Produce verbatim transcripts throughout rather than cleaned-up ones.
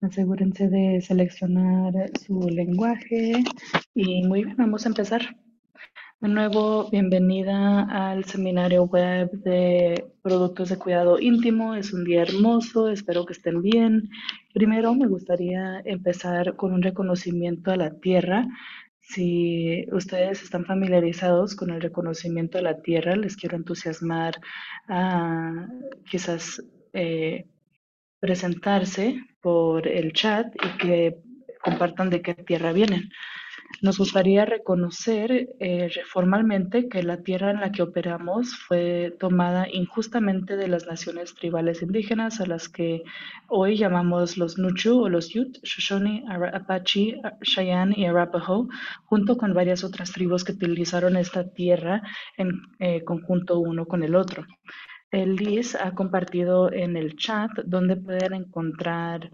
Asegúrense de seleccionar su lenguaje y muy bien, vamos a empezar. De nuevo, bienvenida al seminario web de productos de cuidado íntimo. Es un día hermoso, espero que estén bien. Primero, me gustaría empezar con un reconocimiento a la tierra. Si ustedes están familiarizados con el reconocimiento a la tierra, les quiero entusiasmar a quizás eh, presentarse por el chat y que compartan de qué tierra vienen. Nos gustaría reconocer eh, formalmente que la tierra en la que operamos fue tomada injustamente de las naciones tribales indígenas a las que hoy llamamos los Nuchu o los Ute, Shoshone, Apache, Cheyenne y Arapaho, junto con varias otras tribus que utilizaron esta tierra en eh, conjunto uno con el otro. El Liz ha compartido en el chat donde pueden encontrar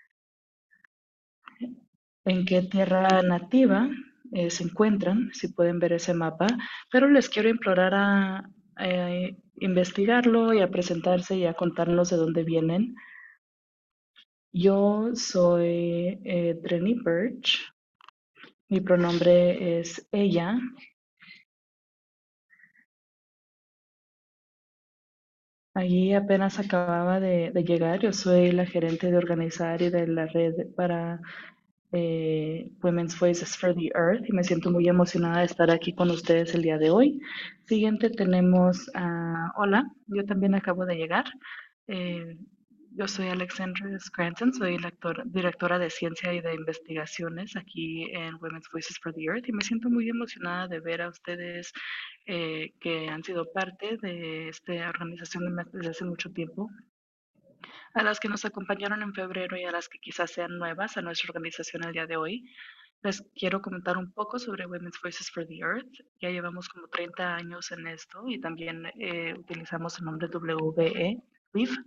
en qué tierra nativa eh, se encuentran, si pueden ver ese mapa, pero les quiero implorar a, a investigarlo y a presentarse y a contarnos de dónde vienen. Yo soy eh, Drenny Birch, mi pronombre es ella. Allí apenas acababa de, de llegar, yo soy la gerente de organizar y de la red para eh, Women's Voices for the Earth y me siento muy emocionada de estar aquí con ustedes el día de hoy. Siguiente tenemos a, hola, yo también acabo de llegar. Eh, yo soy Alexandra Scranton, soy lector- directora de ciencia y de investigaciones aquí en Women's Voices for the Earth y me siento muy emocionada de ver a ustedes eh, que han sido parte de esta organización desde hace mucho tiempo, a las que nos acompañaron en febrero y a las que quizás sean nuevas a nuestra organización el día de hoy. Les quiero comentar un poco sobre Women's Voices for the Earth. Ya llevamos como treinta años en esto y también eh, utilizamos el nombre W E, W I F.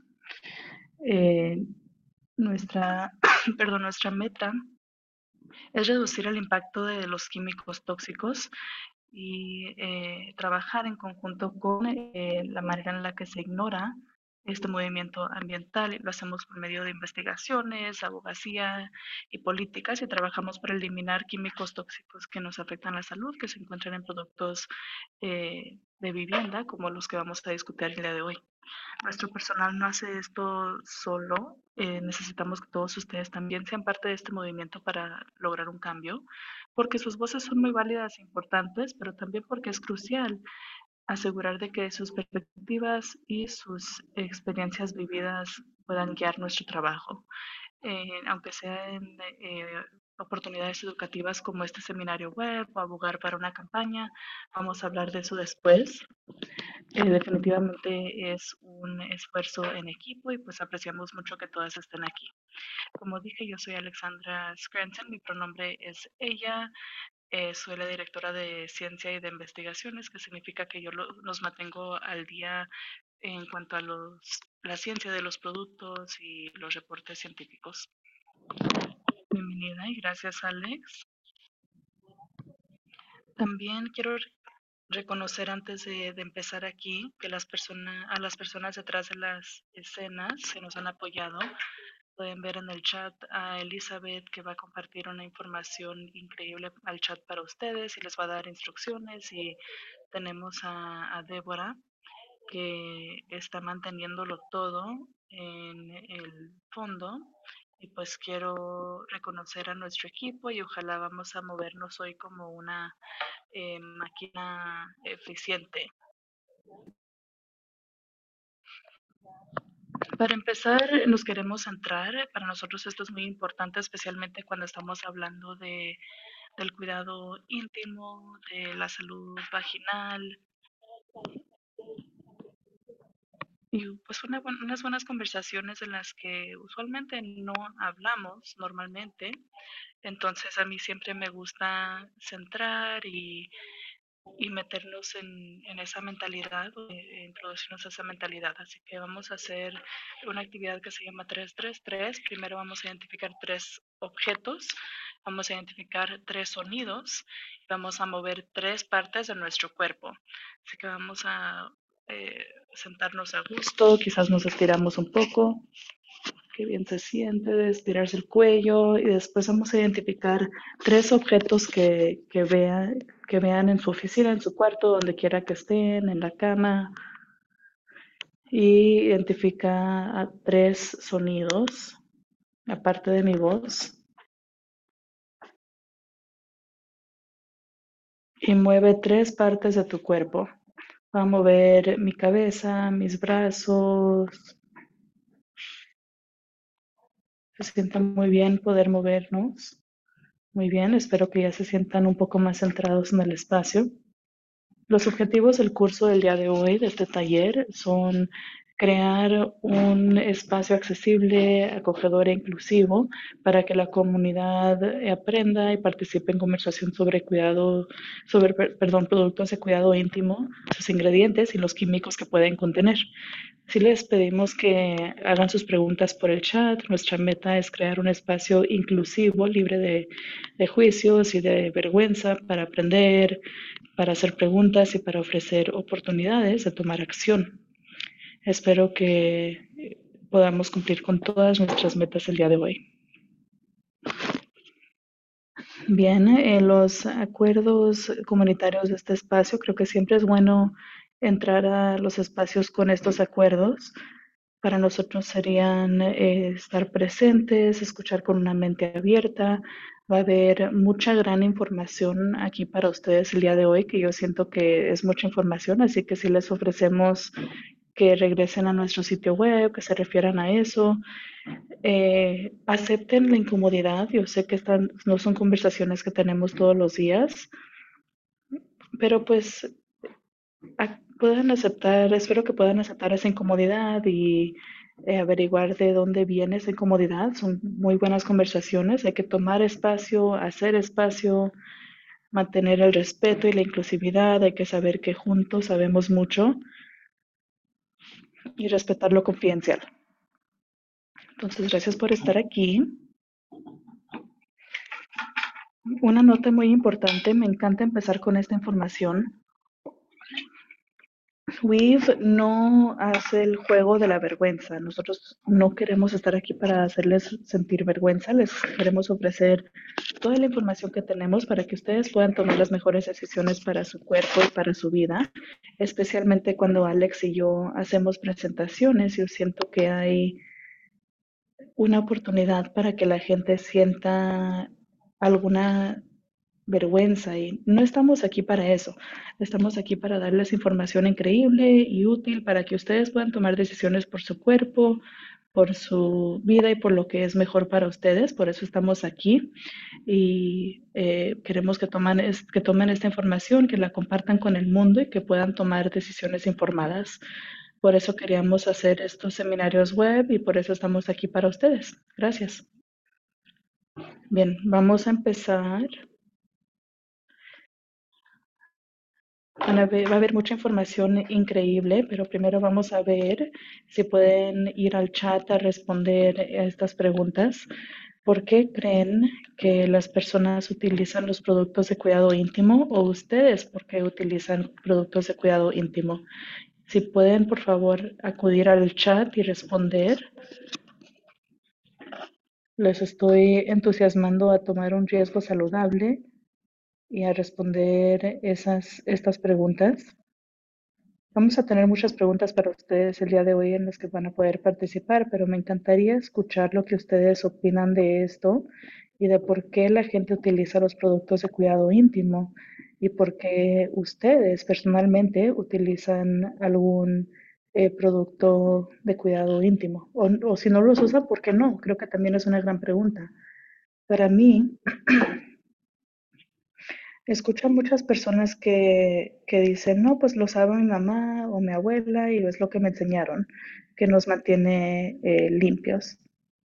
Eh, nuestra, perdón, nuestra meta es reducir el impacto de los químicos tóxicos y eh, trabajar en conjunto con eh, la manera en la que se ignora este movimiento ambiental. Lo hacemos por medio de investigaciones, abogacía y políticas y trabajamos para eliminar químicos tóxicos que nos afectan la salud, que se encuentran en productos eh, de vivienda, como los que vamos a discutir el día de hoy. Nuestro personal no hace esto solo, eh, necesitamos que todos ustedes también sean parte de este movimiento para lograr un cambio, porque sus voces son muy válidas e importantes, pero también porque es crucial asegurar de que sus perspectivas y sus experiencias vividas puedan guiar nuestro trabajo, eh, aunque sea en eh, oportunidades educativas como este seminario web o abogar para una campaña. Vamos a hablar de eso después. Eh, definitivamente es un esfuerzo en equipo y pues apreciamos mucho que todas estén aquí. Como dije, yo soy Alexandra Scranton, mi pronombre es ella, eh, soy la directora de ciencia y de investigaciones, que significa que yo lo, los mantengo al día en cuanto a los, la ciencia de los productos y los reportes científicos. Bienvenida y gracias, Alex. También quiero reconocer antes de, de empezar aquí que las personas, a las personas detrás de las escenas que nos han apoyado. Pueden ver en el chat a Elizabeth que va a compartir una información increíble al chat para ustedes y les va a dar instrucciones. Y tenemos a, a Débora que está manteniéndolo todo en el fondo. Y pues quiero reconocer a nuestro equipo y ojalá vamos a movernos hoy como una eh, máquina eficiente. Para empezar, nos queremos centrar, para nosotros esto es muy importante, especialmente cuando estamos hablando de, del cuidado íntimo, de la salud vaginal y pues una, unas buenas conversaciones en las que usualmente no hablamos normalmente. Entonces a mí siempre me gusta centrar y y meternos en, en esa mentalidad, eh, introducirnos a esa mentalidad. Así que vamos a hacer una actividad que se llama tres tres tres. Primero vamos a identificar tres objetos, vamos a identificar tres sonidos, vamos a mover tres partes de nuestro cuerpo. Así que vamos a eh, sentarnos a gusto, quizás nos estiramos un poco qué bien se siente, estirarse el cuello y después vamos a identificar tres objetos que, que vean, que vean en su oficina, en su cuarto, donde quiera que estén, en la cama, y identifica a tres sonidos, aparte de mi voz, y mueve tres partes de tu cuerpo. Va a mover mi cabeza, mis brazos. Se sienta muy bien poder movernos. Muy bien, espero que ya se sientan un poco más centrados en el espacio. Los objetivos del curso del día de hoy, de este taller, son crear un espacio accesible, acogedor e inclusivo para que la comunidad aprenda y participe en conversación sobre cuidado, sobre, perdón, productos de cuidado íntimo, sus ingredientes y los químicos que pueden contener. Si les pedimos que hagan sus preguntas por el chat, nuestra meta es crear un espacio inclusivo, libre de, de juicios y de vergüenza para aprender, para hacer preguntas y para ofrecer oportunidades de tomar acción. Espero que podamos cumplir con todas nuestras metas el día de hoy. Bien, eh, los acuerdos comunitarios de este espacio, creo que siempre es bueno entrar a los espacios con estos acuerdos. Para nosotros serían eh, estar presentes, escuchar con una mente abierta. Va a haber mucha gran información aquí para ustedes el día de hoy, que yo siento que es mucha información, así que si les ofrecemos que regresen a nuestro sitio web, que se refieran a eso, eh, acepten la incomodidad. Yo sé que están, no son conversaciones que tenemos todos los días, pero pues a- puedan aceptar, espero que puedan aceptar esa incomodidad y eh, averiguar de dónde viene esa incomodidad. Son muy buenas conversaciones, hay que tomar espacio, hacer espacio, mantener el respeto y la inclusividad, hay que saber que juntos sabemos mucho y respetar lo confidencial. Entonces, gracias por estar aquí. Una nota muy importante, me encanta empezar con esta información. Weave no hace el juego de la vergüenza. Nosotros no queremos estar aquí para hacerles sentir vergüenza. Les queremos ofrecer toda la información que tenemos para que ustedes puedan tomar las mejores decisiones para su cuerpo y para su vida. Especialmente cuando Alex y yo hacemos presentaciones, yo siento que hay una oportunidad para que la gente sienta alguna vergüenza y no estamos aquí para eso. Estamos aquí para darles información increíble y útil para que ustedes puedan tomar decisiones por su cuerpo, por su vida y por lo que es mejor para ustedes. Por eso estamos aquí y eh, queremos que, toman es, que tomen esta información, que la compartan con el mundo y que puedan tomar decisiones informadas. Por eso queríamos hacer estos seminarios web y por eso estamos aquí para ustedes. Gracias. Bien, vamos a empezar. Van a ver- va a haber mucha información increíble, pero primero vamos a ver si pueden ir al chat a responder a estas preguntas. ¿Por qué creen que las personas utilizan los productos de cuidado íntimo o ustedes por qué utilizan productos de cuidado íntimo? Si pueden, por favor, acudir al chat y responder. Les estoy entusiasmando a tomar un riesgo saludable y a responder esas, estas preguntas. Vamos a tener muchas preguntas para ustedes el día de hoy en las que van a poder participar, pero me encantaría escuchar lo que ustedes opinan de esto y de por qué la gente utiliza los productos de cuidado íntimo y por qué ustedes personalmente utilizan algún eh, producto de cuidado íntimo. O, o si no los usan, ¿por qué no? Creo que también es una gran pregunta. Para mí, escucho a muchas personas que, que dicen, no, pues lo sabe mi mamá o mi abuela y es lo que me enseñaron, que nos mantiene eh, limpios.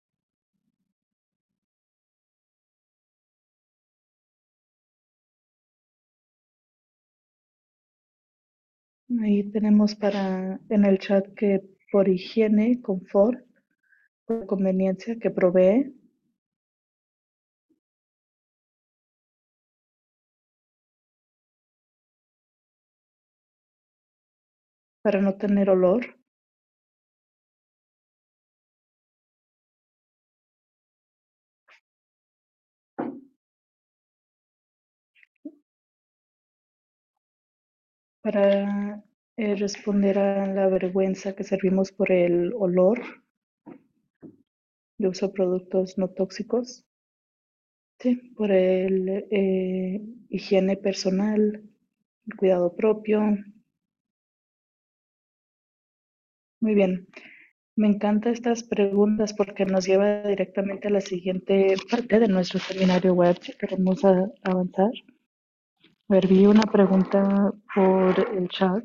Ahí tenemos para en el chat que por higiene, confort, por conveniencia que provee, para no tener olor, Para eh, responder a la vergüenza que servimos por el olor de uso de productos no tóxicos, sí, por el eh, higiene personal, el cuidado propio. Muy bien. Me encantan estas preguntas porque nos lleva directamente a la siguiente parte de nuestro seminario web si queremos a- avanzar. A ver, vi una pregunta por el chat.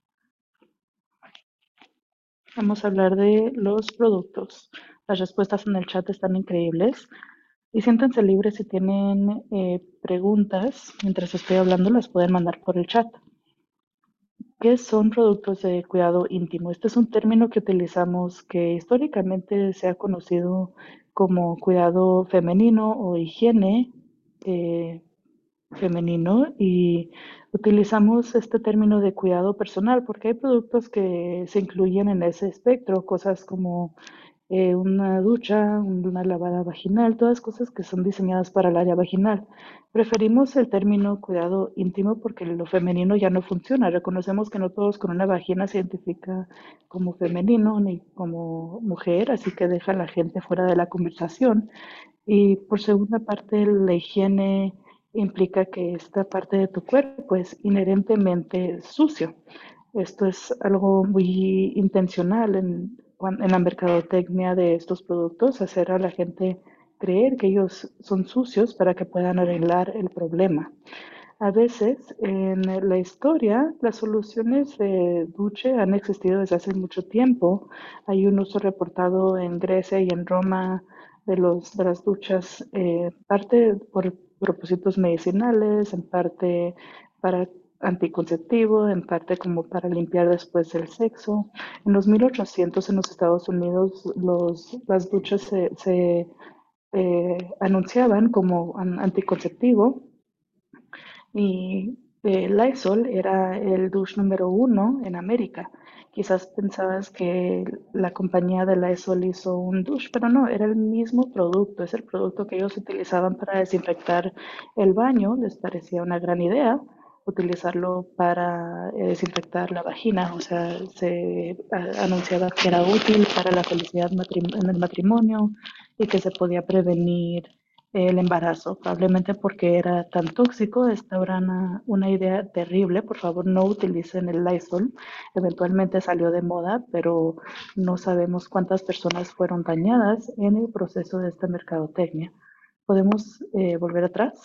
Vamos a hablar de los productos. Las respuestas en el chat están increíbles. Y siéntanse libres si tienen eh, preguntas mientras estoy hablando, las pueden mandar por el chat. ¿Qué son productos de cuidado íntimo? Este es un término que utilizamos que históricamente se ha conocido como cuidado femenino o higiene eh, femenino y utilizamos este término de cuidado personal porque hay productos que se incluyen en ese espectro, cosas como eh, una ducha, una lavada vaginal, todas cosas que son diseñadas para el área vaginal. Preferimos el término cuidado íntimo porque lo femenino ya no funciona. Reconocemos que no todos con una vagina se identifica como femenino ni como mujer, así que deja a la gente fuera de la conversación. Y por segunda parte, la higiene implica que esta parte de tu cuerpo es inherentemente sucio. Esto es algo muy intencional en, en la mercadotecnia de estos productos, hacer a la gente creer que ellos son sucios para que puedan arreglar el problema. A veces en la historia las soluciones de duche han existido desde hace mucho tiempo. Hay un uso reportado en Grecia y en Roma de, los, de las duchas, eh, parte por propósitos medicinales, en parte para anticonceptivo, en parte como para limpiar después del sexo. En los mil ochocientos en los Estados Unidos los, las duchas se, se eh, anunciaban como anticonceptivo y eh, Lysol era el douche número uno en América. Quizás pensabas que la compañía de Lysol hizo un douche, pero no, era el mismo producto, es el producto que ellos utilizaban para desinfectar el baño. Les parecía una gran idea utilizarlo para eh, desinfectar la vagina, o sea, se a, anunciaba que era útil para la felicidad en el matrimonio y que se podía prevenir el embarazo, probablemente porque era tan tóxico. Esta era una, una idea terrible. Por favor, no utilicen el Lysol. Eventualmente salió de moda, pero no sabemos cuántas personas fueron dañadas en el proceso de esta mercadotecnia. ¿Podemos eh, volver atrás?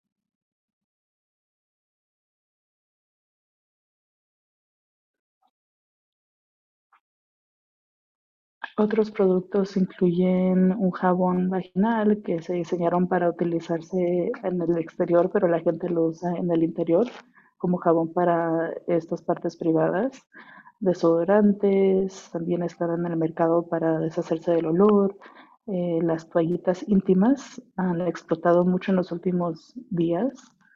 Otros productos incluyen un jabón vaginal que se diseñaron para utilizarse en el exterior, pero la gente lo usa en el interior como jabón para estas partes privadas. Desodorantes también están en el mercado para deshacerse del olor. Eh, las toallitas íntimas han explotado mucho en los últimos días.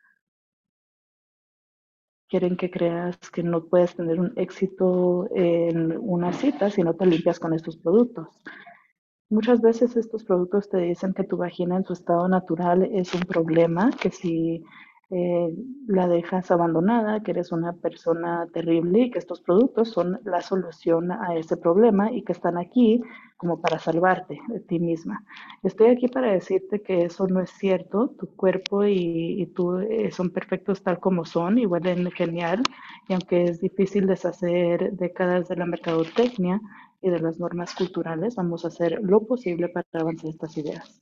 Quieren que creas que no puedes tener un éxito en una cita si no te limpias con estos productos. Muchas veces estos productos te dicen que tu vagina en su estado natural es un problema, que si eh, la dejas abandonada, que eres una persona terrible y que estos productos son la solución a ese problema y que están aquí como para salvarte de ti misma. Estoy aquí para decirte que eso no es cierto. Tu cuerpo y, y tú eh, son perfectos tal como son y huelen genial. Y aunque es difícil deshacer décadas de la mercadotecnia, y de las normas culturales, vamos a hacer lo posible para avanzar estas ideas.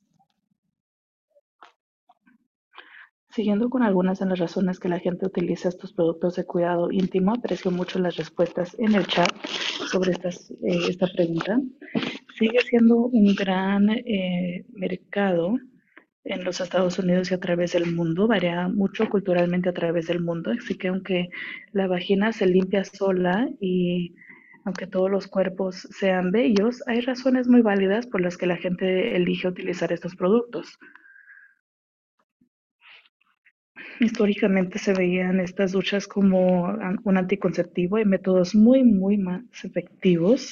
Siguiendo con algunas de las razones que la gente utiliza estos productos de cuidado íntimo, aprecio mucho las respuestas en el chat sobre estas, eh, esta pregunta. Sigue siendo un gran eh, mercado en los Estados Unidos y a través del mundo, varía mucho culturalmente a través del mundo, así que aunque la vagina se limpia sola y aunque todos los cuerpos sean bellos, hay razones muy válidas por las que la gente elige utilizar estos productos. Históricamente se veían estas duchas como un anticonceptivo y métodos muy, muy más efectivos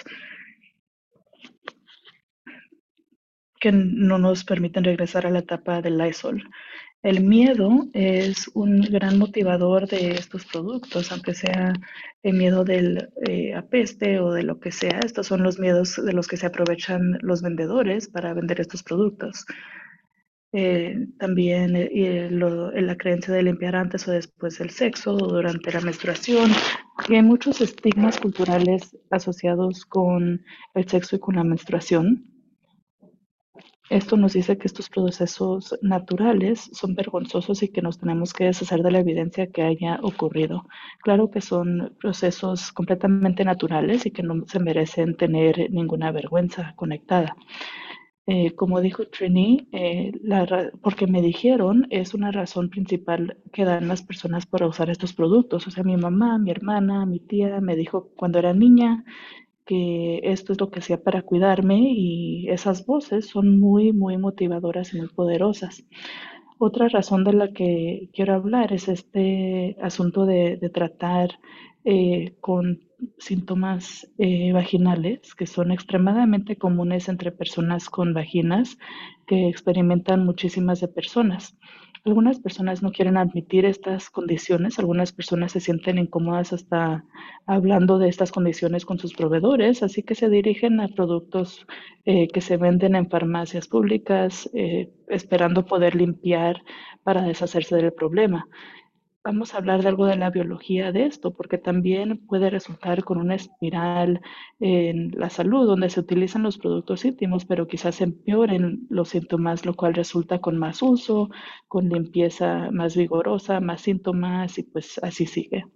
que no nos permiten regresar a la etapa del Lysol. El miedo es un gran motivador de estos productos, aunque sea el miedo del eh, apeste o de lo que sea. Estos son los miedos de los que se aprovechan los vendedores para vender estos productos. Eh, también eh, lo, la creencia de limpiar antes o después del sexo o durante la menstruación. Y hay muchos estigmas culturales asociados con el sexo y con la menstruación. Esto nos dice que estos procesos naturales son vergonzosos y que nos tenemos que deshacer de la evidencia que haya ocurrido. Claro que son procesos completamente naturales y que no se merecen tener ninguna vergüenza conectada. Eh, como dijo Trini, eh, la porque me dijeron es una razón principal que dan las personas para usar estos productos. O sea, mi mamá, mi hermana, mi tía me dijo cuando era niña que esto es lo que hacía para cuidarme y esas voces son muy, muy motivadoras y muy poderosas. Otra razón de la que quiero hablar es este asunto de, de tratar eh, con síntomas eh, vaginales que son extremadamente comunes entre personas con vaginas que experimentan muchísimas de personas. Algunas personas no quieren admitir estas condiciones, algunas personas se sienten incómodas hasta hablando de estas condiciones con sus proveedores, así que se dirigen a productos eh, que se venden en farmacias públicas, eh, esperando poder limpiar para deshacerse del problema. Vamos a hablar de algo de la biología de esto, porque también puede resultar con una espiral en la salud, donde se utilizan los productos íntimos, pero quizás empeoren los síntomas, lo cual resulta con más uso, con limpieza más vigorosa, más síntomas, y pues así sigue.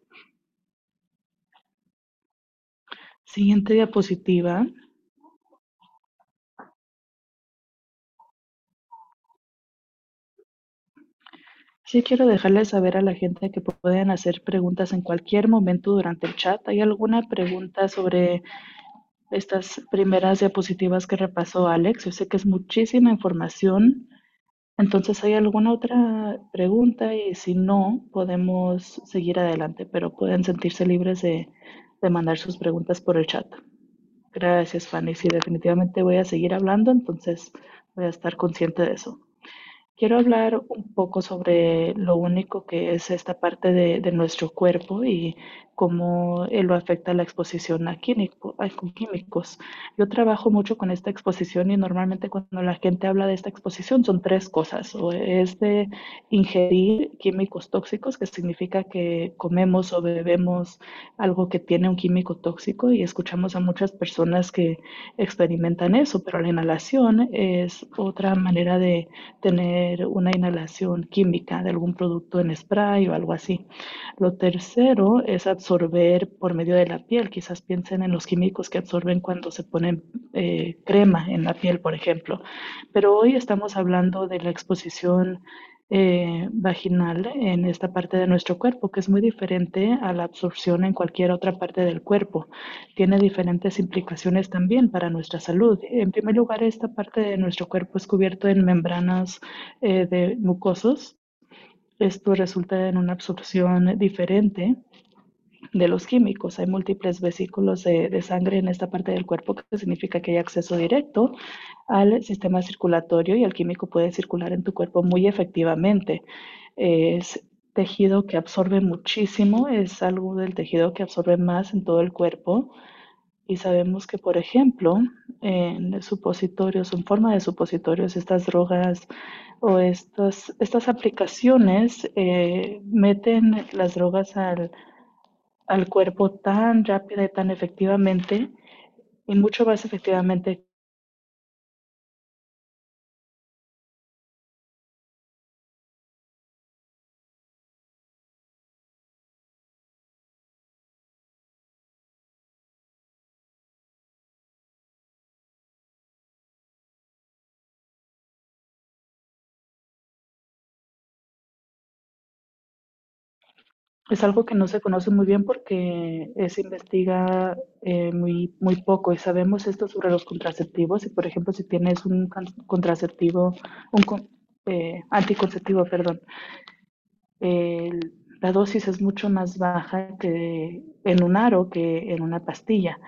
Siguiente diapositiva. Sí, quiero dejarles saber a la gente que pueden hacer preguntas en cualquier momento durante el chat. ¿Hay alguna pregunta sobre estas primeras diapositivas que repasó Alex? Yo sé que es muchísima información. Entonces, ¿hay alguna otra pregunta? Y si no, podemos seguir adelante, pero pueden sentirse libres de, de mandar sus preguntas por el chat. Gracias, Fanny. Sí, definitivamente voy a seguir hablando, entonces voy a estar consciente de eso. Quiero hablar un poco sobre lo único que es esta parte de, de nuestro cuerpo y cómo eh, lo afecta la exposición a, químico, a químicos. Yo trabajo mucho con esta exposición y normalmente cuando la gente habla de esta exposición son tres cosas. O es de ingerir químicos tóxicos, que significa que comemos o bebemos algo que tiene un químico tóxico y escuchamos a muchas personas que experimentan eso, pero la inhalación es otra manera de tener una inhalación química de algún producto en spray o algo así. Lo tercero es absorber por medio de la piel. Quizás piensen en los químicos que absorben cuando se ponen eh, crema en la piel, por ejemplo. Pero hoy estamos hablando de la exposición eh, vaginal en esta parte de nuestro cuerpo, que es muy diferente a la absorción en cualquier otra parte del cuerpo. Tiene diferentes implicaciones también para nuestra salud. En primer lugar, esta parte de nuestro cuerpo es cubierto en membranas eh, de mucosos. Esto resulta en una absorción diferente de los químicos. Hay múltiples vesículos de, de, sangre en esta parte del cuerpo, que significa que hay acceso directo al sistema circulatorio y el químico puede circular en tu cuerpo muy efectivamente. Es tejido que absorbe muchísimo, es algo del tejido que absorbe más en todo el cuerpo. Y sabemos que, por ejemplo, en supositorios, en forma de supositorios, estas drogas o estas, estas aplicaciones eh, meten las drogas al, al cuerpo tan rápida y tan efectivamente, y mucho más efectivamente. Es algo que no se conoce muy bien porque eh, se investiga eh, muy, muy poco y sabemos esto sobre los contraceptivos. Y, por ejemplo, si tienes un contraceptivo, un eh, anticonceptivo, perdón, el- la dosis es mucho más baja que en un aro que en una pastilla.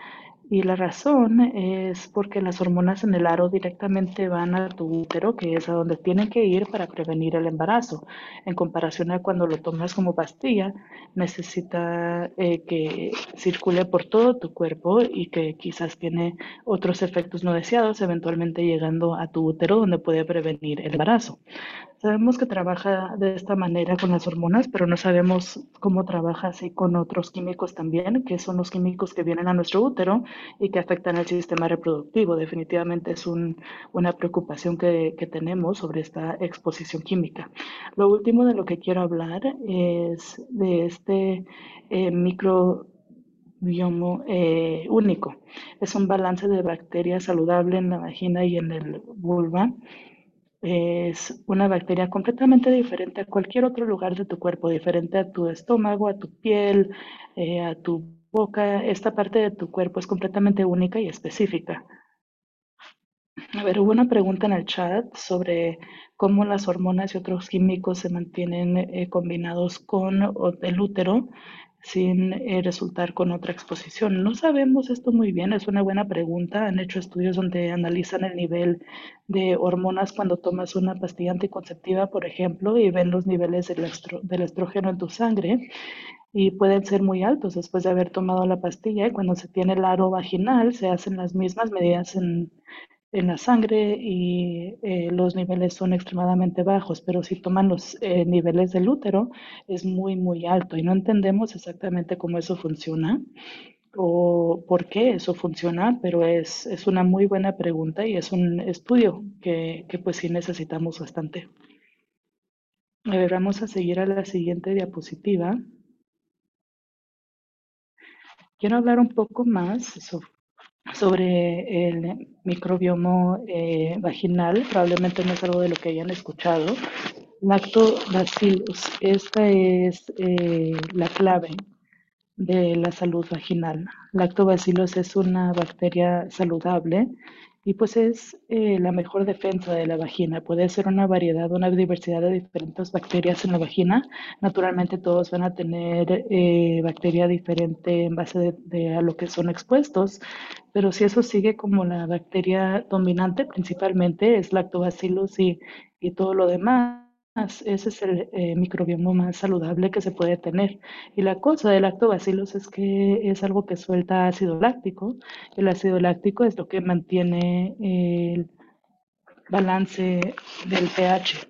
Y la razón es porque las hormonas en el aro directamente van a tu útero, que es a donde tienen que ir para prevenir el embarazo. En comparación a cuando lo tomas como pastilla, necesita eh, que circule por todo tu cuerpo y que quizás tiene otros efectos no deseados, eventualmente llegando a tu útero, donde puede prevenir el embarazo. Sabemos que trabaja de esta manera con las hormonas, pero no sabemos cómo trabaja así con otros químicos también, que son los químicos que vienen a nuestro útero y que afectan al sistema reproductivo. Definitivamente es un, una preocupación que, que tenemos sobre esta exposición química. Lo último de lo que quiero hablar es de este eh, microbiomo eh, único. Es un balance de bacterias saludable en la vagina y en el vulva. Es una bacteria completamente diferente a cualquier otro lugar de tu cuerpo, diferente a tu estómago, a tu piel, eh, a tu boca. Esta parte de tu cuerpo es completamente única y específica. A ver, hubo una pregunta en el chat sobre cómo las hormonas y otros químicos se mantienen eh, combinados con el útero sin eh, resultar con otra exposición. No sabemos esto muy bien, es una buena pregunta. Han hecho estudios donde analizan el nivel de hormonas cuando tomas una pastilla anticonceptiva, por ejemplo, y ven los niveles del, estro del estrógeno en tu sangre y pueden ser muy altos después de haber tomado la pastilla. Y cuando se tiene el aro vaginal, se hacen las mismas medidas en en la sangre y eh, los niveles son extremadamente bajos, pero si toman los eh, niveles del útero es muy, muy alto y no entendemos exactamente cómo eso funciona o por qué eso funciona, pero es, es una muy buena pregunta y es un estudio que, que pues sí necesitamos bastante. A ver, vamos a seguir a la siguiente diapositiva. Quiero hablar un poco más so- sobre el microbioma eh, vaginal. Probablemente no es algo de lo que hayan escuchado. Lactobacillus, esta es eh, la clave de la salud vaginal. Lactobacillus es una bacteria saludable y pues es eh, la mejor defensa de la vagina. Puede ser una variedad, una diversidad de diferentes bacterias en la vagina. Naturalmente todos van a tener eh, bacteria diferente en base de, de a lo que son expuestos, pero si eso sigue como la bacteria dominante, principalmente es Lactobacillus y, y todo lo demás. Ese es el eh, microbioma más saludable que se puede tener. Y la cosa del lactobacillus es que es algo que suelta ácido láctico. El ácido láctico es lo que mantiene el balance del pH.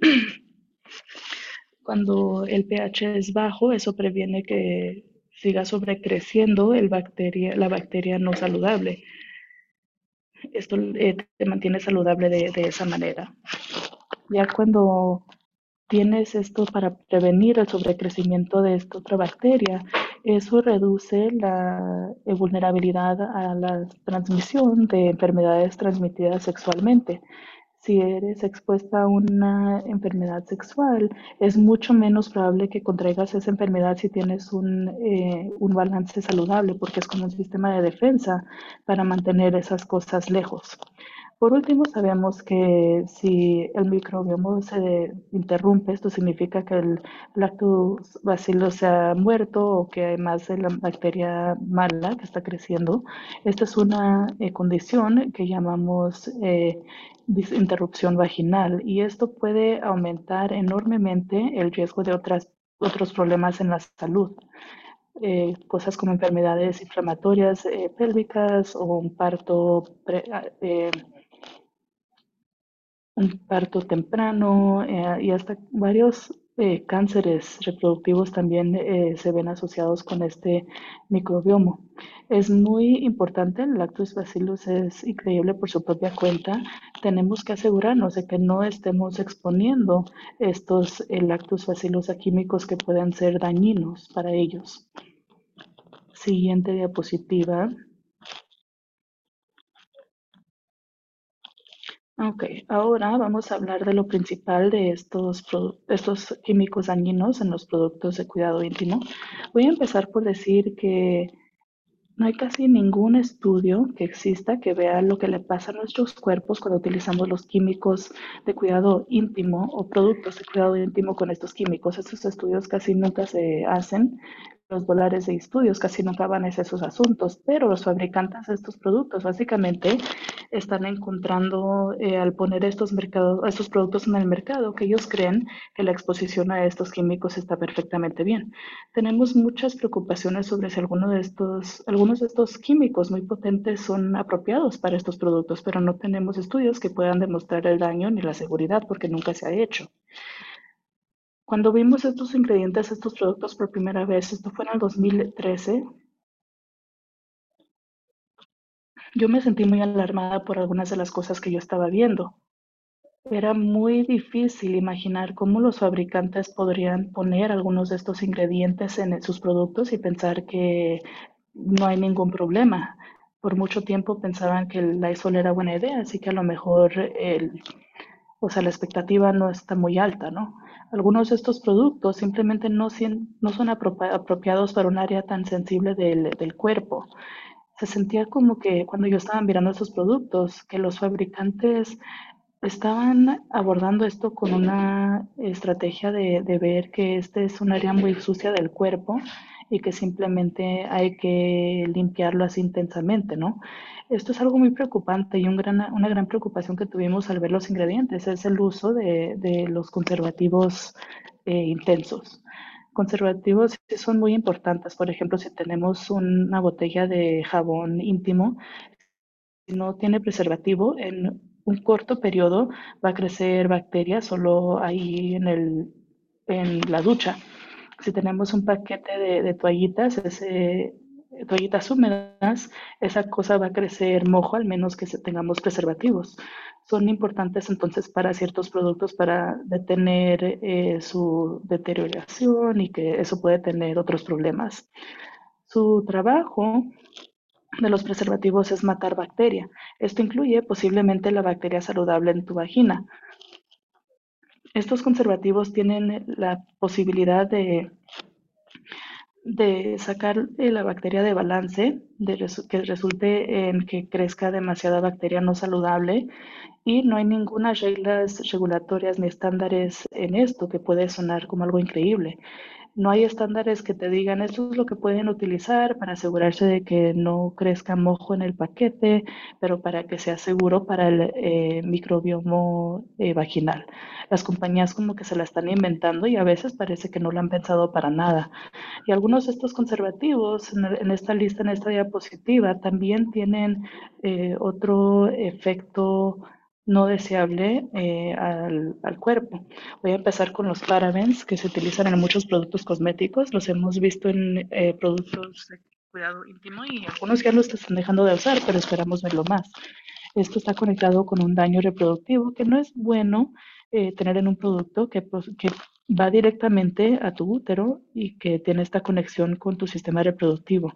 Cuando el pH es bajo, eso previene que siga sobrecreciendo el bacteria, la bacteria no saludable. Esto eh, te mantiene saludable de, de esa manera. Ya cuando tienes esto para prevenir el sobrecrecimiento de esta otra bacteria, eso reduce la eh, vulnerabilidad a la transmisión de enfermedades transmitidas sexualmente. Si eres expuesta a una enfermedad sexual, es mucho menos probable que contraigas esa enfermedad si tienes un, eh, un balance saludable, porque es como un sistema de defensa para mantener esas cosas lejos. Por último, sabemos que si el microbioma se interrumpe, esto significa que el lactobacillus se ha muerto o que hay más de la bacteria mala que está creciendo. Esta es una eh, condición que llamamos eh, interrupción vaginal y esto puede aumentar enormemente el riesgo de otras, otros problemas en la salud. Eh, cosas como enfermedades inflamatorias eh, pélvicas o un parto pre, eh, un parto temprano eh, y hasta varios eh, cánceres reproductivos también eh, se ven asociados con este microbioma. Es muy importante, el lactobacillus es increíble por su propia cuenta. Tenemos que asegurarnos de que no estemos exponiendo estos eh, lactobacillus a químicos que pueden ser dañinos para ellos. Siguiente diapositiva. Ok, ahora vamos a hablar de lo principal de estos, estos químicos dañinos en los productos de cuidado íntimo. Voy a empezar por decir que No hay casi ningún estudio que exista que vea lo que le pasa a nuestros cuerpos cuando utilizamos los químicos de cuidado íntimo o productos de cuidado íntimo con estos químicos. Estos estudios casi nunca se hacen. Los dólares de estudios casi nunca van a esos asuntos, pero los fabricantes de estos productos básicamente están encontrando eh, al poner estos, mercados, estos productos en el mercado que ellos creen que la exposición a estos químicos está perfectamente bien. Tenemos muchas preocupaciones sobre si alguno de estos, algunos de estos químicos muy potentes son apropiados para estos productos, pero no tenemos estudios que puedan demostrar el daño ni la seguridad porque nunca se ha hecho. Cuando vimos estos ingredientes, estos productos por primera vez, esto fue en el dos mil trece, yo me sentí muy alarmada por algunas de las cosas que yo estaba viendo. Era muy difícil imaginar cómo los fabricantes podrían poner algunos de estos ingredientes en sus productos y pensar que no hay ningún problema. Por mucho tiempo pensaban que el Lysol era buena idea, así que a lo mejor el, o sea, la expectativa no está muy alta, ¿no? Algunos de estos productos simplemente no, no son apropiados para un área tan sensible del, del cuerpo. Se sentía como que cuando yo estaba mirando esos productos, que los fabricantes estaban abordando esto con una estrategia de, de ver que este es un área muy sucia del cuerpo y que simplemente hay que limpiarlo así intensamente, ¿no? Esto es algo muy preocupante y un gran, una gran preocupación que tuvimos al ver los ingredientes, es el uso de, de los conservativos eh, intensos. Conservativos sí son muy importantes. Por ejemplo, si tenemos una botella de jabón íntimo, si no tiene preservativo, en un corto periodo va a crecer bacterias solo ahí en, el, en la ducha. Si tenemos un paquete de, de toallitas, ese, toallitas húmedas, esa cosa va a crecer mojo al menos que tengamos preservativos. Son importantes entonces para ciertos productos para detener eh, su deterioración y que eso puede tener otros problemas. Su trabajo de los preservativos es matar bacteria. Esto incluye posiblemente la bacteria saludable en tu vagina. Estos conservativos tienen la posibilidad de, de sacar la bacteria de balance, de resu que resulte en que crezca demasiada bacteria no saludable y no hay ninguna reglas regulatorias ni estándares en esto que puede sonar como algo increíble. No hay estándares que te digan esto es lo que pueden utilizar para asegurarse de que no crezca mojo en el paquete, pero para que sea seguro para el eh, microbioma eh, vaginal. Las compañías como que se la están inventando y a veces parece que no lo han pensado para nada. Y algunos de estos conservativos en, en esta lista, en esta diapositiva, también tienen eh, otro efecto no deseable eh, al, al, cuerpo. Voy a empezar con los parabens que se utilizan en muchos productos cosméticos. Los hemos visto en eh, productos de cuidado íntimo y algunos ya los están dejando de usar, pero esperamos verlo más. Esto está conectado con un daño reproductivo que no es bueno eh, tener en un producto que, que va directamente a tu útero y que tiene esta conexión con tu sistema reproductivo.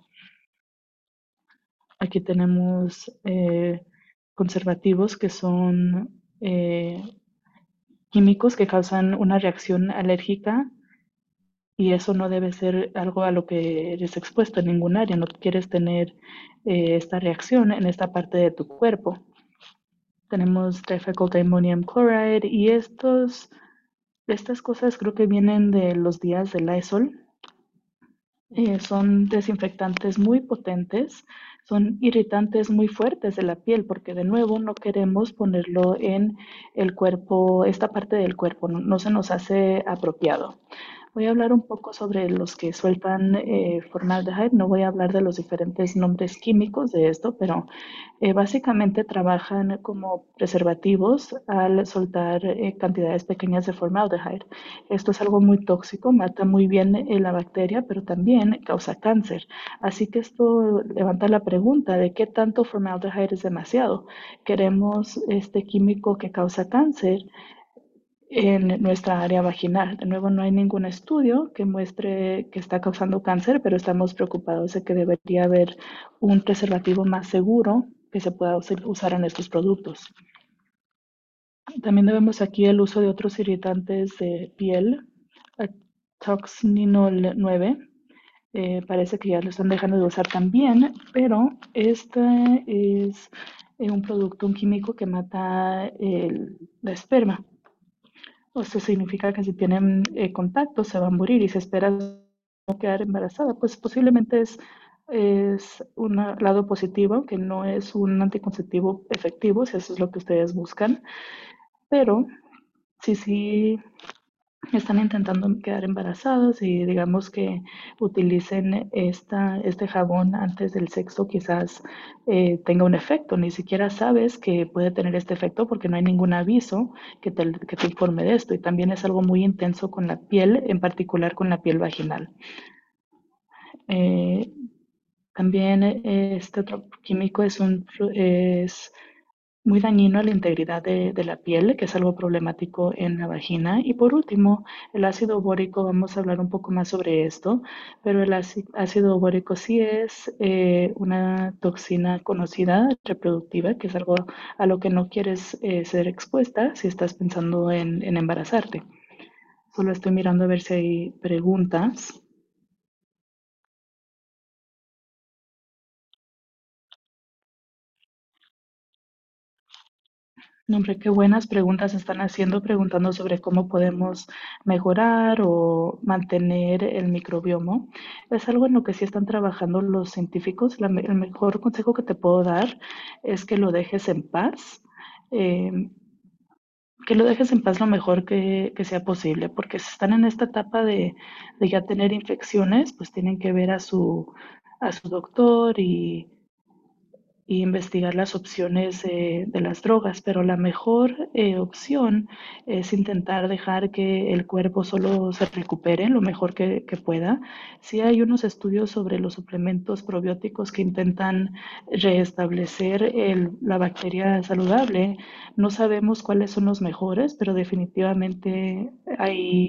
Aquí tenemos eh, conservativos que son eh, químicos que causan una reacción alérgica y eso no debe ser algo a lo que eres expuesto en ningún área. No quieres tener eh, esta reacción en esta parte de tu cuerpo. Tenemos trifactoammonium chloride y estos, estas cosas creo que vienen de los días del Lysol. Eh, son desinfectantes muy potentes, son irritantes muy fuertes de la piel, porque de nuevo no queremos ponerlo en el cuerpo, esta parte del cuerpo, no, no se nos hace apropiado. Voy a hablar un poco sobre los que sueltan eh, formaldehyde. No voy a hablar de los diferentes nombres químicos de esto, pero eh, básicamente trabajan como preservativos al soltar eh, cantidades pequeñas de formaldehyde. Esto es algo muy tóxico, mata muy bien eh, la bacteria, pero también causa cáncer. Así que esto levanta la pregunta de qué tanto formaldehyde es demasiado. ¿Queremos este químico que causa cáncer en nuestra área vaginal? De nuevo, no hay ningún estudio que muestre que está causando cáncer, pero estamos preocupados de que debería haber un preservativo más seguro que se pueda usar en estos productos. También vemos aquí el uso de otros irritantes de piel, toxinol nueve. eh, parece que ya lo están dejando de usar también, pero este es eh, un producto, un químico que mata el- la esperma. Esto significa que si tienen eh, contacto se va a morir y se espera no quedar embarazada. Pues posiblemente es, es un lado positivo, que no es un anticonceptivo efectivo, si eso es lo que ustedes buscan, pero sí, sí están intentando quedar embarazadas y digamos que utilicen esta, este jabón antes del sexo, quizás eh, tenga un efecto. Ni siquiera sabes que puede tener este efecto porque no hay ningún aviso que te, que te informe de esto. Y también es algo muy intenso con la piel, en particular con la piel vaginal. Eh, También eh, este otro químico es, un, es muy dañino a la integridad de, de la piel, que es algo problemático en la vagina. Y por último, el ácido bórico, vamos a hablar un poco más sobre esto, pero el ácido bórico sí es eh, una toxina conocida reproductiva, que es algo a lo que no quieres eh, ser expuesta si estás pensando en, en embarazarte. Solo estoy mirando a ver si hay preguntas. No, hombre, qué buenas preguntas están haciendo, preguntando sobre cómo podemos mejorar o mantener el microbioma. Es algo en lo que sí están trabajando los científicos. La el mejor consejo que te puedo dar es que lo dejes en paz. eh, que lo dejes en paz lo mejor que, que sea posible, porque si están en esta etapa de, de ya tener infecciones, pues tienen que ver a su, a su doctor y y investigar las opciones eh, de las drogas, pero la mejor eh, opción es intentar dejar que el cuerpo solo se recupere lo mejor que, que pueda. Sí hay unos estudios sobre los suplementos probióticos que intentan restablecer el, la bacteria saludable. No sabemos cuáles son los mejores, pero definitivamente hay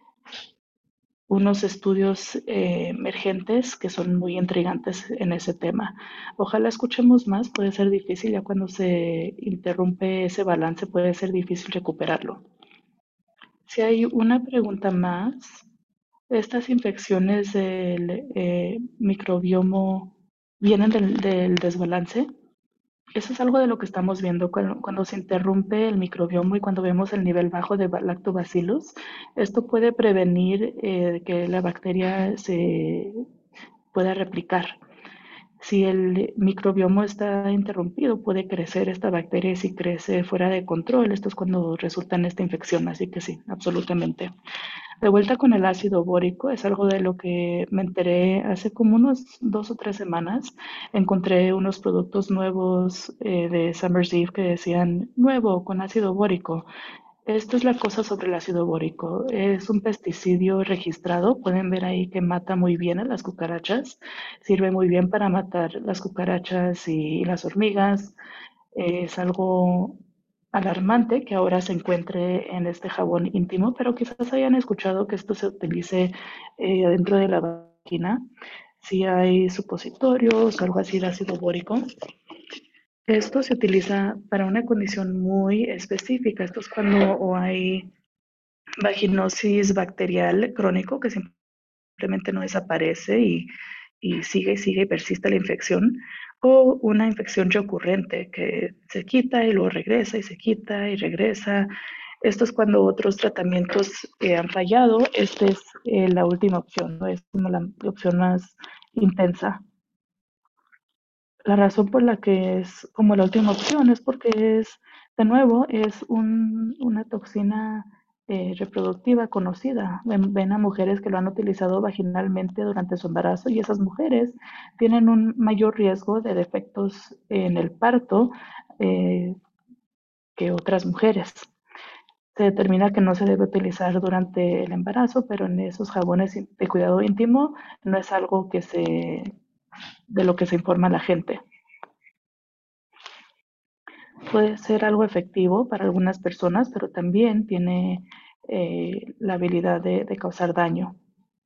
unos estudios eh, emergentes que son muy intrigantes en ese tema. Ojalá escuchemos más, puede ser difícil, ya cuando se interrumpe ese balance puede ser difícil recuperarlo. Si hay una pregunta más, ¿estas infecciones del eh, microbioma vienen del, del desbalance? Eso es algo de lo que estamos viendo cuando, cuando se interrumpe el microbioma y cuando vemos el nivel bajo de lactobacillus. Esto puede prevenir eh, que la bacteria se pueda replicar. Si el microbioma está interrumpido, puede crecer esta bacteria y si crece fuera de control, esto es cuando resulta en esta infección. Así que sí, absolutamente. De vuelta con el ácido bórico, es algo de lo que me enteré hace como unos dos o tres semanas. Encontré unos productos nuevos eh, de Summer's Eve que decían nuevo con ácido bórico. Esto es la cosa sobre el ácido bórico. Es un pesticidio registrado. Pueden ver ahí que mata muy bien a las cucarachas. Sirve muy bien para matar las cucarachas y las hormigas. Es algo alarmante que ahora se encuentre en este jabón íntimo, pero quizás hayan escuchado que esto se utilice eh, dentro de la vagina. Si hay supositorios o algo así de ácido bórico, esto se utiliza para una condición muy específica. Esto es cuando o hay vaginosis bacterial crónico que simplemente no desaparece y, y sigue y sigue y persiste la infección, o una infección recurrente que se quita y luego regresa y se quita y regresa. Esto es cuando otros tratamientos eh, han fallado. Esta es eh, la última opción, ¿no? Es como la opción más intensa. La razón por la que es como la última opción es porque es, de nuevo, es un, una toxina eh, reproductiva conocida. Ven, ven, a mujeres que lo han utilizado vaginalmente durante su embarazo y esas mujeres tienen un mayor riesgo de defectos en el parto eh, que otras mujeres. Se determina que no se debe utilizar durante el embarazo, pero en esos jabones de cuidado íntimo no es algo que se, de lo que se informa a la gente. Puede ser algo efectivo para algunas personas, pero también tiene eh, la habilidad de, de causar daño.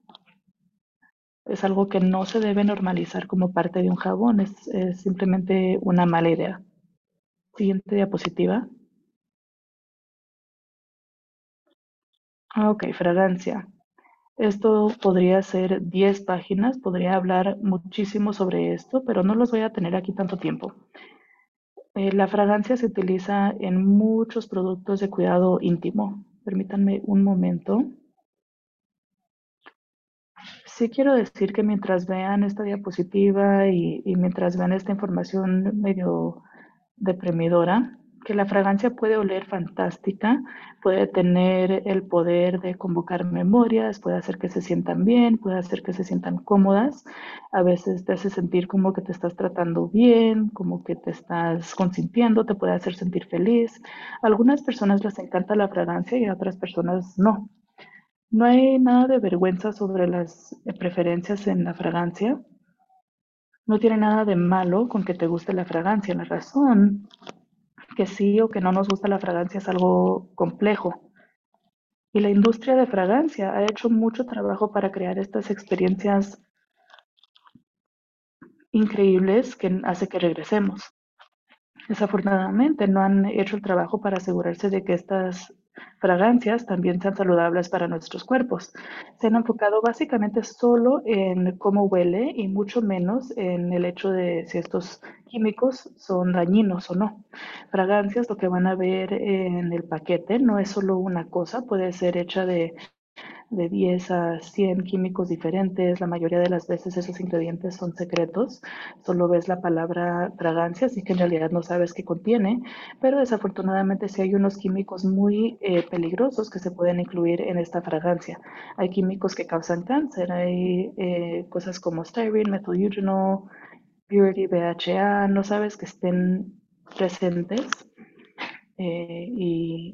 Es algo que no se debe normalizar como parte de un jabón, es, es simplemente una mala idea. Siguiente diapositiva. Ah, ok, fragancia. Esto podría ser diez páginas, podría hablar muchísimo sobre esto, pero no los voy a tener aquí tanto tiempo. Eh, la fragancia se utiliza en muchos productos de cuidado íntimo. Permítanme un momento. Sí quiero decir que mientras vean esta diapositiva y, y mientras vean esta información medio deprimidora, que la fragancia puede oler fantástica, puede tener el poder de convocar memorias, puede hacer que se sientan bien, puede hacer que se sientan cómodas, a veces te hace sentir como que te estás tratando bien, como que te estás consintiendo, te puede hacer sentir feliz. A algunas personas les encanta la fragancia y a otras personas no. No hay nada de vergüenza sobre las eh, preferencias en la fragancia. No tiene nada de malo con que te guste la fragancia. La razón que sí o que no nos gusta la fragancia es algo complejo. Y la industria de fragancia ha hecho mucho trabajo para crear estas experiencias increíbles que hace que regresemos. Desafortunadamente no han hecho el trabajo para asegurarse de que estas fragancias también sean saludables para nuestros cuerpos. Se han enfocado básicamente solo en cómo huele y mucho menos en el hecho de si estos químicos son dañinos o no. Fragancias, lo que van a ver en el paquete, no es solo una cosa, puede ser hecha de de diez a cien químicos diferentes. La mayoría de las veces esos ingredientes son secretos. Solo ves la palabra fragancia, así que en realidad no sabes qué contiene. Pero desafortunadamente sí hay unos químicos muy eh, peligrosos que se pueden incluir en esta fragancia. Hay químicos que causan cáncer, hay eh, cosas como styrene, methyleugenol, purity, B H A, no sabes que estén presentes. Eh, y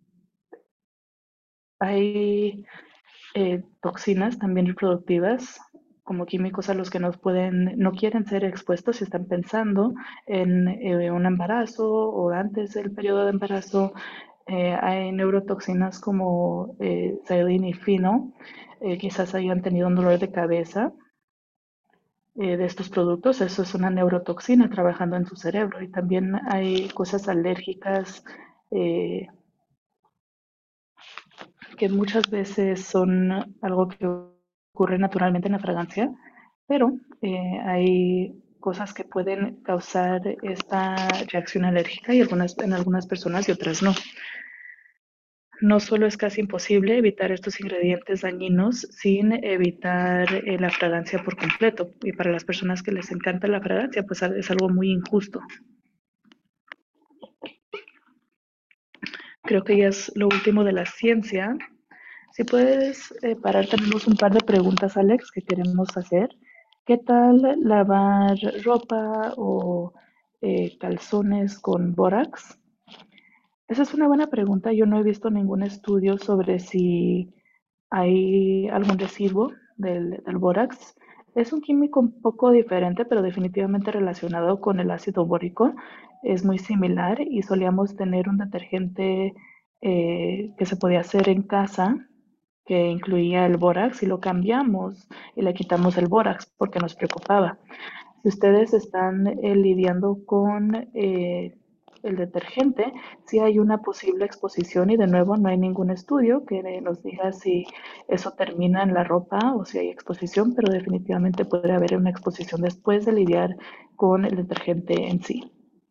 hay eh, toxinas también reproductivas, como químicos a los que no pueden, no quieren ser expuestos si están pensando en eh, un embarazo o antes del periodo de embarazo. Eh, hay neurotoxinas como eh, xylene y fino, eh, quizás hayan tenido un dolor de cabeza eh, de estos productos. Eso es una neurotoxina trabajando en su cerebro. Y también hay cosas alérgicas eh, que muchas veces son algo que ocurre naturalmente en la fragancia, pero eh, hay cosas que pueden causar esta reacción alérgica y algunas, en algunas personas y otras no. No solo es casi imposible evitar estos ingredientes dañinos sin evitar eh, la fragancia por completo. Y para las personas que les encanta la fragancia, pues es algo muy injusto. Creo que ya es lo último de la ciencia. Si puedes eh, parar, tenemos un par de preguntas, Alex, que queremos hacer. ¿Qué tal lavar ropa o eh, calzones con bórax? Esa es una buena pregunta. Yo no he visto ningún estudio sobre si hay algún residuo del, del bórax. Es un químico un poco diferente, pero definitivamente relacionado con el ácido bórico. Es muy similar y solíamos tener un detergente eh, que se podía hacer en casa que incluía el bórax y lo cambiamos y le quitamos el bórax porque nos preocupaba. Si ustedes están eh, lidiando con eh, el detergente, si hay una posible exposición y de nuevo no hay ningún estudio que nos diga si eso termina en la ropa o si hay exposición, pero definitivamente puede haber una exposición después de lidiar con el detergente en sí.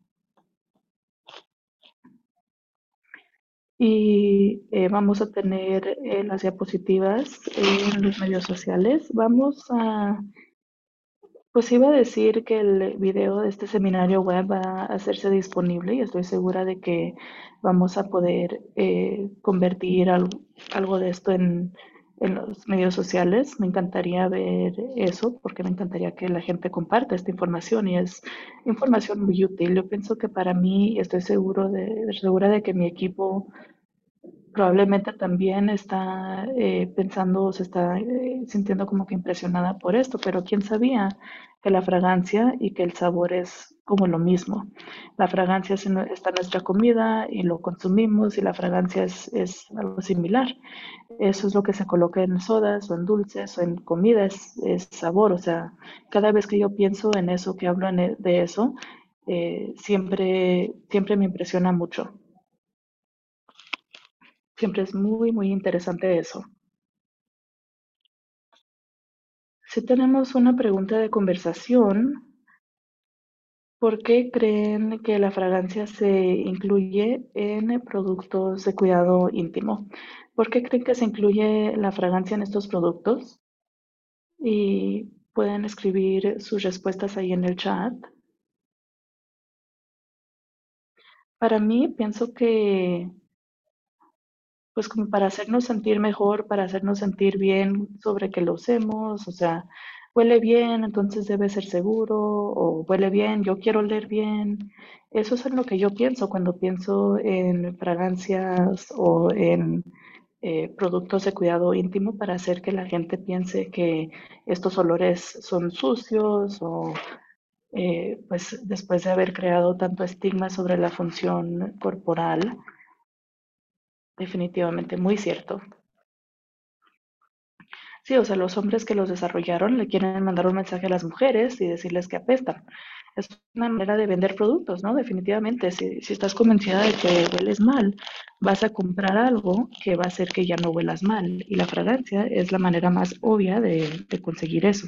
Y eh, vamos a tener eh, las diapositivas en los medios sociales. Vamos a Pues iba a decir que el video de este seminario web va a hacerse disponible y estoy segura de que vamos a poder eh, convertir al- algo de esto en, en los medios sociales. Me encantaría ver eso porque me encantaría que la gente comparte esta información y es información muy útil. Yo pienso que para mí, y estoy seguro de, segura de que mi equipo probablemente también está eh, pensando, se está eh, sintiendo como que impresionada por esto, pero quién sabía que la fragancia y que el sabor es como lo mismo. La fragancia es en- está en nuestra comida y lo consumimos y la fragancia es, es algo similar. Eso es lo que se coloca en sodas o en dulces o en comidas, es sabor. O sea, cada vez que yo pienso en eso, que hablo en e- de eso, eh, siempre, siempre me impresiona mucho. Siempre es muy, muy interesante eso. Si tenemos una pregunta de conversación, ¿por qué creen que la fragancia se incluye en productos de cuidado íntimo? ¿Por qué creen que se incluye la fragancia en estos productos? Y pueden escribir sus respuestas ahí en el chat. Para mí, pienso que pues como para hacernos sentir mejor, para hacernos sentir bien sobre que lo usemos, o sea, huele bien, entonces debe ser seguro, o huele bien, yo quiero oler bien. Eso es en lo que yo pienso cuando pienso en fragancias o en eh, productos de cuidado íntimo para hacer que la gente piense que estos olores son sucios o eh, pues después de haber creado tanto estigma sobre la función corporal, definitivamente muy cierto. Sí, o sea, los hombres que los desarrollaron le quieren mandar un mensaje a las mujeres y decirles que apestan. Es una manera de vender productos, ¿no? Definitivamente, si, si estás convencida de que hueles mal, vas a comprar algo que va a hacer que ya no huelas mal. Y la fragancia es la manera más obvia de, de conseguir eso.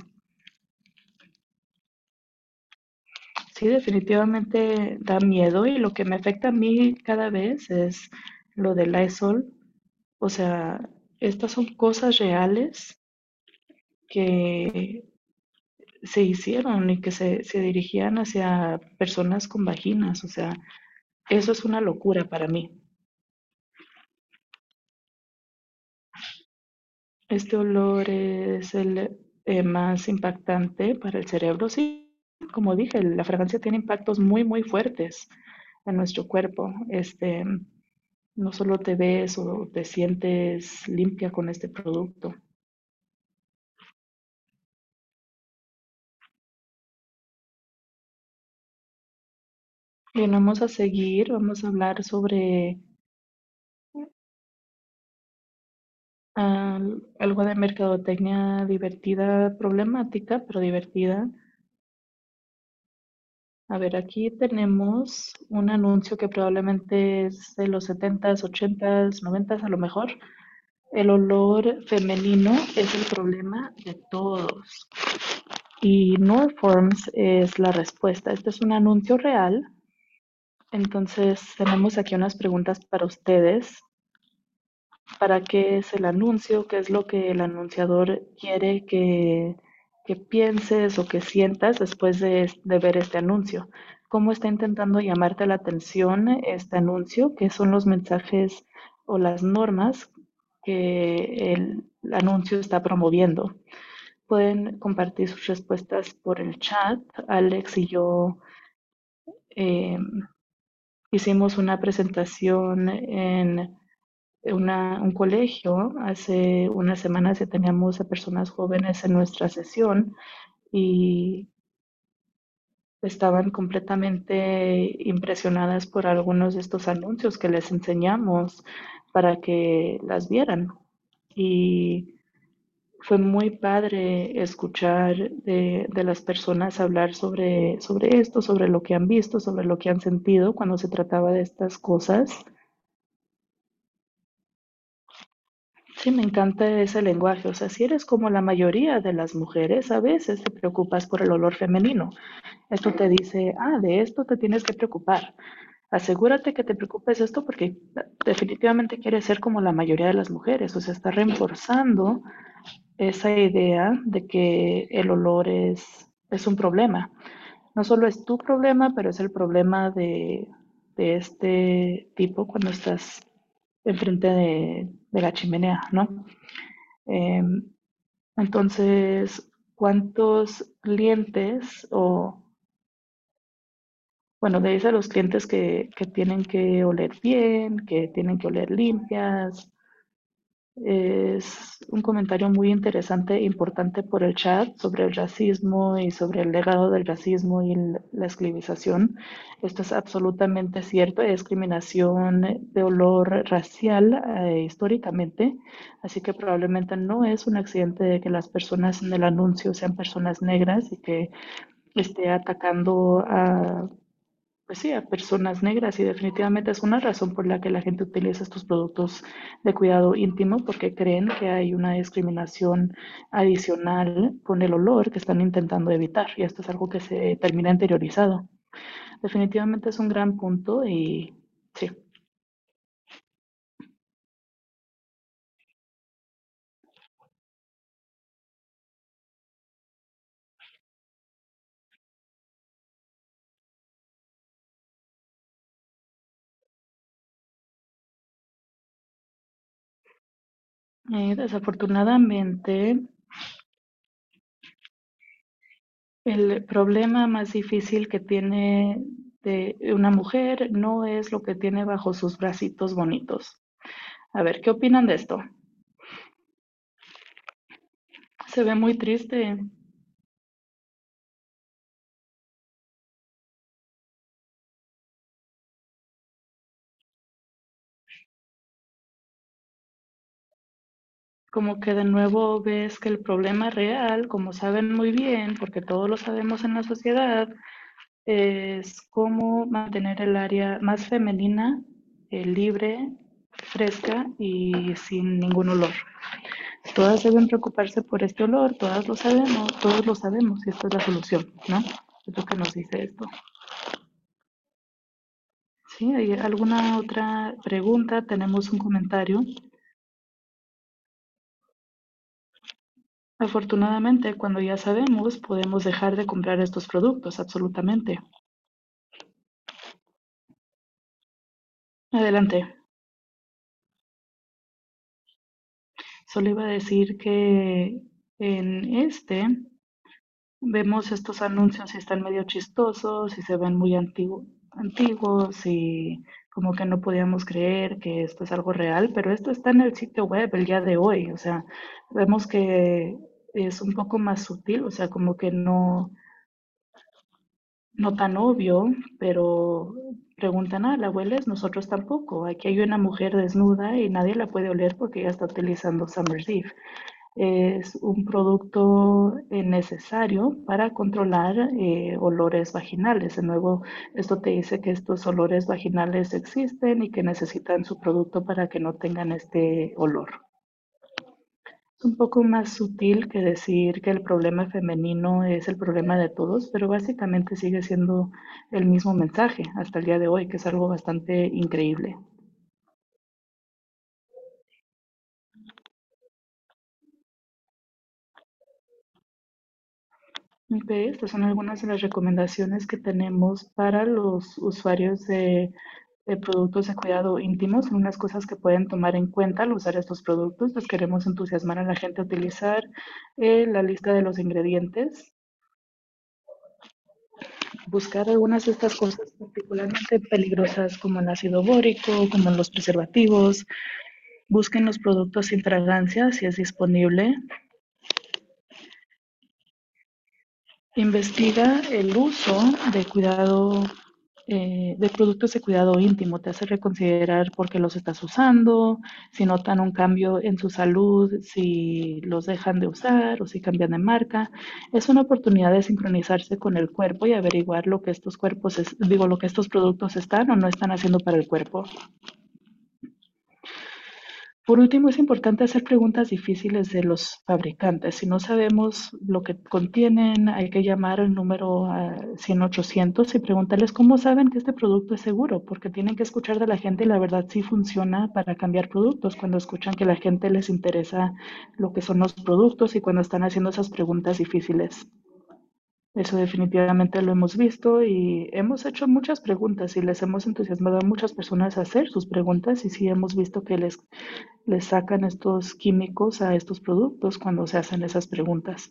Sí, definitivamente da miedo y lo que me afecta a mí cada vez es lo del Lysol. O sea, estas son cosas reales que se hicieron y que se, se dirigían hacia personas con vaginas. O sea, eso es una locura para mí. Este olor es el eh, más impactante para el cerebro. Sí, como dije, la fragancia tiene impactos muy, muy fuertes en nuestro cuerpo. Este, no solo te ves o te sientes limpia con este producto. Bien, vamos a seguir, vamos a hablar sobre ah, algo de mercadotecnia divertida, problemática, pero divertida. A ver, aquí tenemos un anuncio que probablemente es de los setentas, ochentas, noventas a lo mejor. El olor femenino es el problema de todos. Y Norforms es la respuesta. Este es un anuncio real. Entonces, tenemos aquí unas preguntas para ustedes. ¿Para qué es el anuncio? ¿Qué es lo que el anunciador quiere que, que pienses o que sientas después de, de ver este anuncio? ¿Cómo está intentando llamarte la atención este anuncio? ¿Qué son los mensajes o las normas que el anuncio está promoviendo? Pueden compartir sus respuestas por el chat. Alex y yo eh, hicimos una presentación en una, un colegio. Hace unas semanas ya teníamos a personas jóvenes en nuestra sesión y estaban completamente impresionadas por algunos de estos anuncios que les enseñamos para que las vieran. Y fue muy padre escuchar de, de las personas hablar sobre, sobre esto, sobre lo que han visto, sobre lo que han sentido cuando se trataba de estas cosas. Sí, me encanta ese lenguaje. O sea, si eres como la mayoría de las mujeres, a veces te preocupas por el olor femenino. Esto te dice, ah, de esto te tienes que preocupar. Asegúrate que te preocupes esto porque definitivamente quieres ser como la mayoría de las mujeres. O sea, está reforzando esa idea de que el olor es, es un problema. No solo es tu problema, pero es el problema de, de este tipo cuando estás enfrente de, de la chimenea, ¿no? Eh, entonces, ¿cuántos clientes o, bueno, le dice a los clientes que, que tienen que oler bien, que tienen que oler limpias? Es un comentario muy interesante e importante por el chat sobre el racismo y sobre el legado del racismo y el- la esclavización. Esto es absolutamente cierto. Hay discriminación de olor racial eh, históricamente, así que probablemente no es un accidente de que las personas en el anuncio sean personas negras y que esté atacando a pues sí, a personas negras y definitivamente es una razón por la que la gente utiliza estos productos de cuidado íntimo porque creen que hay una discriminación adicional con el olor que están intentando evitar y esto es algo que se termina interiorizado. Definitivamente es un gran punto y sí, eh, desafortunadamente el problema más difícil que tiene de una mujer no es lo que tiene bajo sus bracitos bonitos. A ver, ¿qué opinan de esto? Se ve muy triste, como que de nuevo ves que el problema real, como saben muy bien, porque todos lo sabemos en la sociedad, es cómo mantener el área más femenina, eh, libre, fresca y sin ningún olor. Todas deben preocuparse por este olor, todas lo sabemos, todos lo sabemos y esta es la solución, ¿no? Es lo que nos dice esto. ¿Sí? ¿Hay alguna otra pregunta? Tenemos un comentario. Afortunadamente, cuando ya sabemos, podemos dejar de comprar estos productos, absolutamente. Adelante. Solo iba a decir que en este vemos estos anuncios y están medio chistosos y se ven muy antiguo- antiguos y como que no podíamos creer que esto es algo real, pero esto está en el sitio web el día de hoy. O sea, vemos que es un poco más sutil, o sea, como que no, no tan obvio, pero preguntan, ah, ¿la hueles? Nosotros tampoco. Aquí hay una mujer desnuda y nadie la puede oler porque ella está utilizando Summer's Eve. Es un producto eh, necesario para controlar eh, olores vaginales. De nuevo, esto te dice que estos olores vaginales existen y que necesitan su producto para que no tengan este olor. Es un poco más sutil que decir que el problema femenino es el problema de todos, pero básicamente sigue siendo el mismo mensaje hasta el día de hoy, que es algo bastante increíble. Ok, estas son algunas de las recomendaciones que tenemos para los usuarios de, de productos de cuidado íntimo. Son unas cosas que pueden tomar en cuenta al usar estos productos. Les queremos entusiasmar a la gente a utilizar eh, la lista de los ingredientes, buscar algunas de estas cosas particularmente peligrosas como el ácido bórico, como los preservativos. Busquen los productos sin fragancia si es disponible. Investiga el uso de cuidado eh, de productos de cuidado íntimo, te hace reconsiderar por qué los estás usando, si notan un cambio en su salud, si los dejan de usar o si cambian de marca. Es una oportunidad de sincronizarse con el cuerpo y averiguar lo que estos cuerpos, es, digo, lo que estos productos están o no están haciendo para el cuerpo. Por último, es importante hacer preguntas difíciles de los fabricantes. Si no sabemos lo que contienen, hay que llamar al número a cien ochocientos y preguntarles cómo saben que este producto es seguro, porque tienen que escuchar de la gente y la verdad sí funciona para cambiar productos cuando escuchan que la gente les interesa lo que son los productos y cuando están haciendo esas preguntas difíciles. Eso definitivamente lo hemos visto y hemos hecho muchas preguntas y les hemos entusiasmado a muchas personas a hacer sus preguntas y sí hemos visto que les, les sacan estos químicos a estos productos cuando se hacen esas preguntas.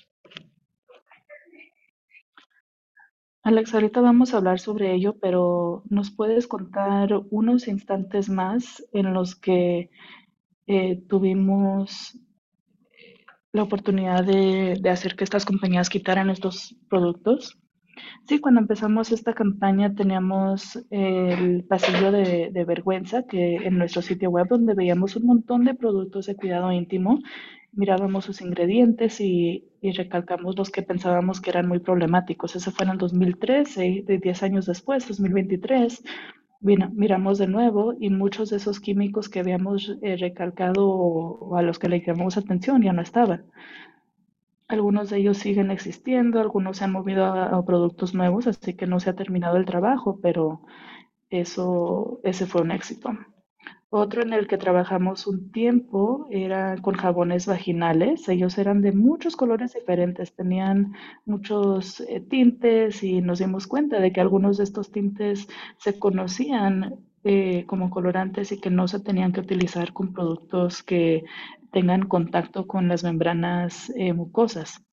Alex, ahorita vamos a hablar sobre ello, pero ¿nos puedes contar unos instantes más en los que eh, tuvimos la oportunidad de, de hacer que estas compañías quitaran estos productos? Sí, cuando empezamos esta campaña teníamos el pasillo de, de vergüenza que en nuestro sitio web donde veíamos un montón de productos de cuidado íntimo, mirábamos sus ingredientes y, y recalcamos los que pensábamos que eran muy problemáticos. Ese fue en el dos mil trece, de diez años después, dos mil veintitrés. Vino- miramos de nuevo y muchos de esos químicos que habíamos eh, recalcado o, o a los que le llamamos atención ya no estaban. Algunos de ellos siguen existiendo, algunos se han movido a, a productos nuevos, así que no se ha terminado el trabajo, pero eso, ese fue un éxito. Otro en el que trabajamos un tiempo era con jabones vaginales. Ellos eran de muchos colores diferentes, tenían muchos eh, tintes y nos dimos cuenta de que algunos de estos tintes se conocían eh, como colorantes y que no se tenían que utilizar con productos que tengan contacto con las membranas eh, mucosas.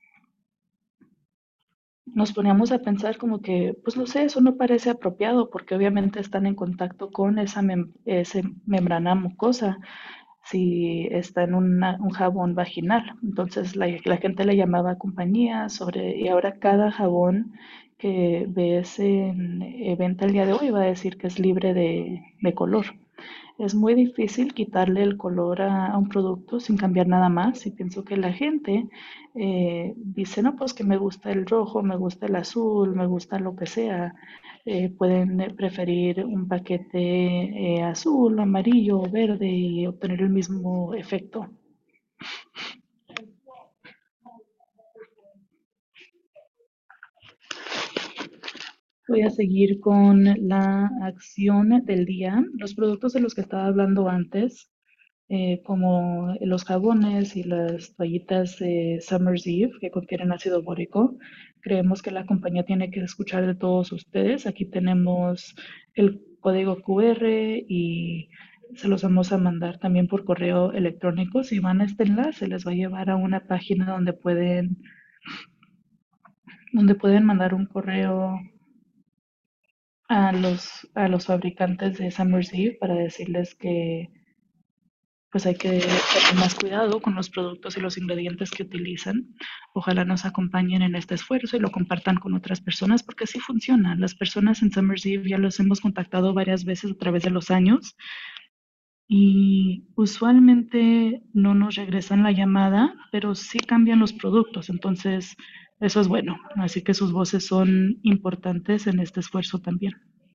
Nos poníamos a pensar como que, pues no sé, eso no parece apropiado porque obviamente están en contacto con esa mem- ese membrana mucosa si está en una- un jabón vaginal. Entonces la, la gente le llamaba a compañía sobre, y ahora cada jabón que ves en eh, venta el día de hoy va a decir que es libre de, de color. Es muy difícil quitarle el color a, a un producto sin cambiar nada más. Y pienso que la gente eh, dice, no, pues que me gusta el rojo, me gusta el azul, me gusta lo que sea. Eh, pueden eh, preferir un paquete eh, azul, amarillo o verde y obtener el mismo efecto. Voy a seguir con la acción del día. Los productos de los que estaba hablando antes, eh, como los jabones y las toallitas de Summer's Eve que contienen ácido bórico. Creemos que la compañía tiene que escuchar de todos ustedes. Aquí tenemos el código Q R y se los vamos a mandar también por correo electrónico. Si van a este enlace, les va a llevar a una página donde pueden, donde pueden mandar un correo a los, a los fabricantes de Summer's Eve para decirles que pues hay que tener más cuidado con los productos y los ingredientes que utilizan. Ojalá nos acompañen en este esfuerzo y lo compartan con otras personas porque así funciona. Las personas en Summer's Eve ya los hemos contactado varias veces a través de los años y usualmente no nos regresan la llamada, pero sí cambian los productos. Entonces, eso es bueno. Así que sus voces son importantes en este esfuerzo también.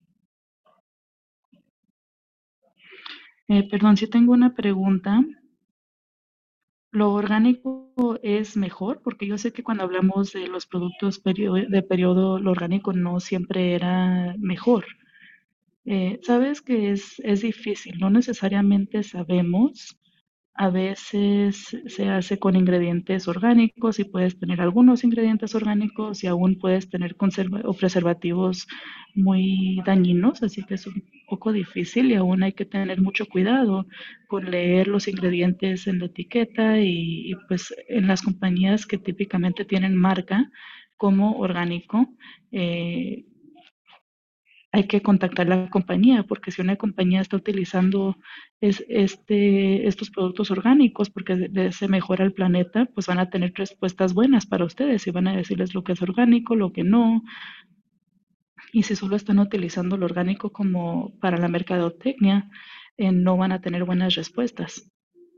Eh, perdón, si tengo una pregunta. ¿Lo orgánico es mejor? Porque yo sé que cuando hablamos de los productos perio- de periodo, lo orgánico no siempre era mejor. Eh, sabes que es, es difícil, no necesariamente sabemos. A veces se hace con ingredientes orgánicos y puedes tener algunos ingredientes orgánicos y aún puedes tener conserva- o preservativos muy dañinos, así que es un poco difícil y aún hay que tener mucho cuidado con leer los ingredientes en la etiqueta y, y, pues en las compañías que típicamente tienen marca como orgánico. eh, Hay que contactar a la compañía, porque si una compañía está utilizando es, este, estos productos orgánicos porque le- se mejora el planeta, pues van a tener respuestas buenas para ustedes y van a decirles lo que es orgánico, lo que no. Y si solo están utilizando lo orgánico como para la mercadotecnia, eh, no van a tener buenas respuestas.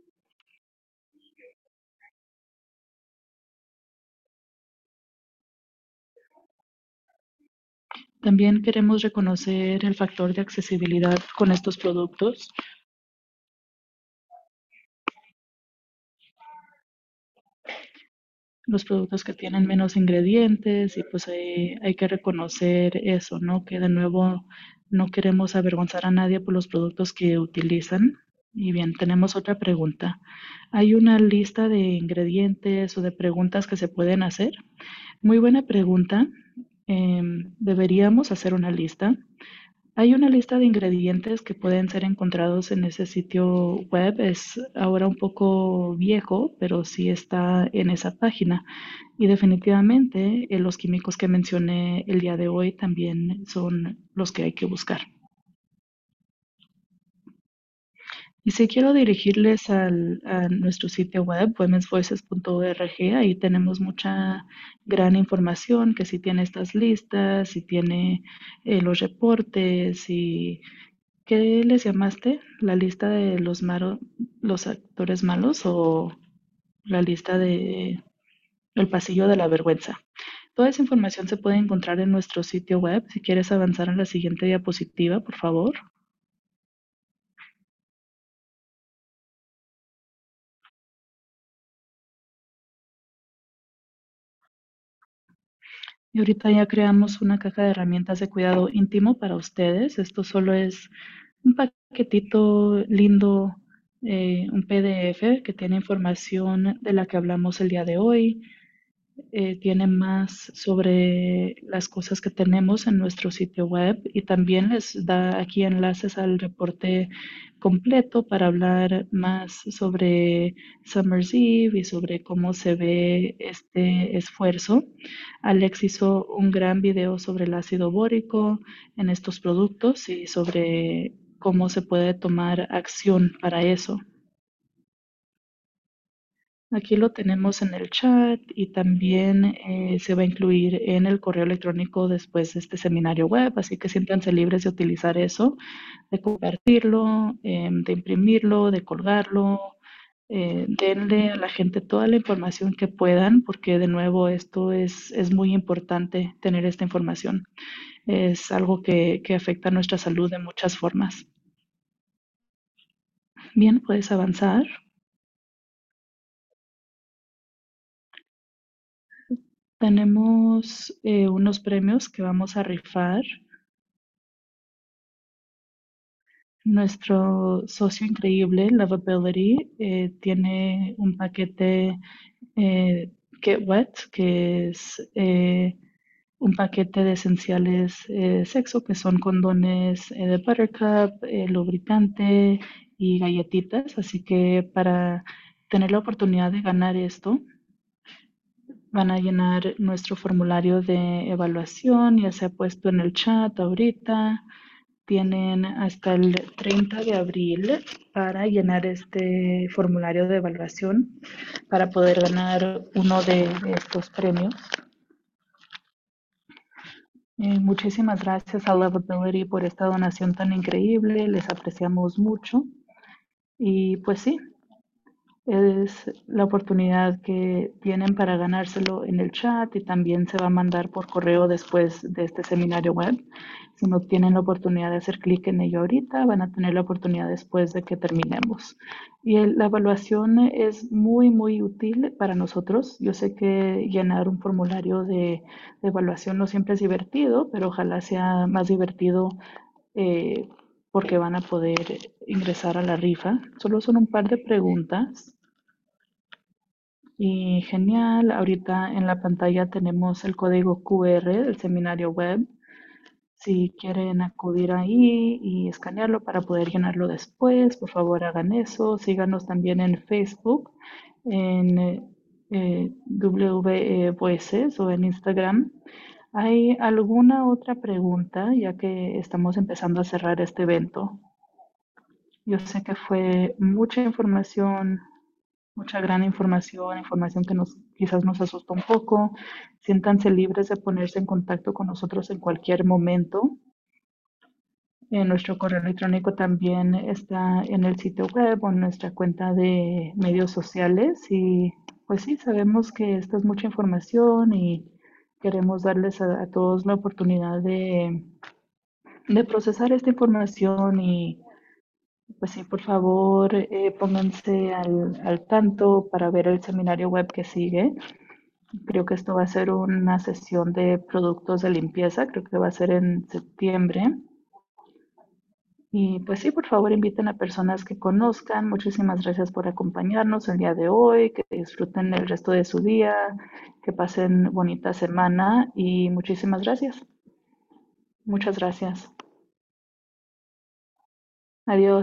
También queremos reconocer el factor de accesibilidad con estos productos. Los productos que tienen menos ingredientes y pues hay, hay que reconocer eso, ¿no? Que de nuevo no queremos avergonzar a nadie por los productos que utilizan. Y bien, tenemos otra pregunta. ¿Hay una lista de ingredientes o de preguntas que se pueden hacer? Muy buena pregunta. Em, deberíamos hacer una lista. Hay una lista de ingredientes que pueden ser encontrados en ese sitio web. Es ahora un poco viejo, pero sí está en esa página. Y definitivamente eh, los químicos que mencioné el día de hoy también son los que hay que buscar. Y si quiero dirigirles al, a nuestro sitio web, womens voices punto org, ahí tenemos mucha gran información, que si tiene estas listas, si tiene eh, los reportes y ¿qué les llamaste? ¿La lista de los malos, los actores malos o la lista de el pasillo de la vergüenza? Toda esa información se puede encontrar en nuestro sitio web. Si quieres avanzar a la siguiente diapositiva, por favor. Y ahorita ya creamos una caja de herramientas de cuidado íntimo para ustedes. Esto solo es un paquetito lindo, eh, un P D F que tiene información de la que hablamos el día de hoy. Eh, tiene más sobre las cosas que tenemos en nuestro sitio web y también les da aquí enlaces al reporte completo para hablar más sobre Summer's Eve y sobre cómo se ve este esfuerzo. Alex hizo un gran video sobre el ácido bórico en estos productos y sobre cómo se puede tomar acción para eso. Aquí lo tenemos en el chat y también eh, se va a incluir en el correo electrónico después de este seminario web, así que siéntanse libres de utilizar eso, de compartirlo, eh, de imprimirlo, de colgarlo. Eh, denle a la gente toda la información que puedan, porque de nuevo esto es, es muy importante tener esta información. Es algo que, que afecta a nuestra salud de muchas formas. Bien, puedes avanzar. Tenemos eh, unos premios que vamos a rifar. Nuestro socio increíble, Lovability, eh, tiene un paquete eh, Get Wet, que es eh, un paquete de esenciales eh, sexo, que son condones eh, de Buttercup, eh, lubricante y galletitas. Así que para tener la oportunidad de ganar esto, van a llenar nuestro formulario de evaluación, ya se ha puesto en el chat ahorita. Tienen hasta el treinta de abril para llenar este formulario de evaluación para poder ganar uno de, de estos premios. Eh, muchísimas gracias a Lovability por esta donación tan increíble, les apreciamos mucho. Y pues sí, es la oportunidad que tienen para ganárselo en el chat y también se va a mandar por correo después de este seminario web. Si no tienen la oportunidad de hacer clic en ello ahorita, van a tener la oportunidad después de que terminemos. Y el- la evaluación es muy, muy útil para nosotros. Yo sé que llenar un formulario de, de evaluación no siempre es divertido, pero ojalá sea más divertido eh, porque van a poder ingresar a la rifa. Solo son un par de preguntas. Y genial, ahorita en la pantalla tenemos el código Q R del seminario web. Si quieren acudir ahí y escanearlo para poder llenarlo después, por favor hagan eso. Síganos también en Facebook, en eh, eh, W E Voices o en Instagram. ¿Hay alguna otra pregunta, ya que estamos empezando a cerrar este evento? Yo sé que fue mucha información, mucha gran información, información que nos quizás nos asustó un poco. Siéntanse libres de ponerse en contacto con nosotros en cualquier momento. Eh, nuestro correo electrónico también está en el sitio web o en nuestra cuenta de medios sociales. Y pues sí, sabemos que esta es mucha información y queremos darles a, a todos la oportunidad de, de procesar esta información y pues sí, por favor, eh, pónganse al, al tanto para ver el seminario web que sigue. Creo que esto va a ser una sesión de productos de limpieza, creo que va a ser en septiembre. Y pues sí, por favor, inviten a personas que conozcan. Muchísimas gracias por acompañarnos el día de hoy, que disfruten el resto de su día, que pasen bonita semana y muchísimas gracias. Muchas gracias. Adiós.